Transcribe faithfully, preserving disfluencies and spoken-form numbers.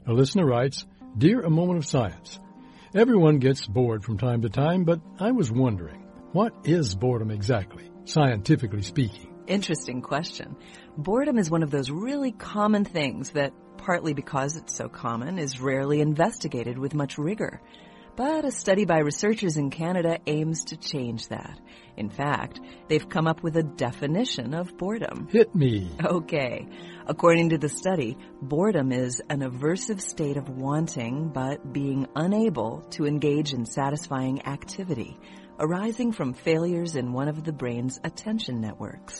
A listener writes, Dear A Moment of Science, everyone gets bored from time to time, but I was wondering, what is boredom exactly, scientifically speaking? Interesting question. Boredom is one of those really common things that, partly because it's so common, is rarely investigated with much rigor. But a study by researchers in Canada aims to change that. In fact, they've come up with a definition of boredom. Hit me. Okay. According to the study, boredom is an aversive state of wanting but being unable to engage in satisfying activity, arising from failures in one of the brain's attention networks.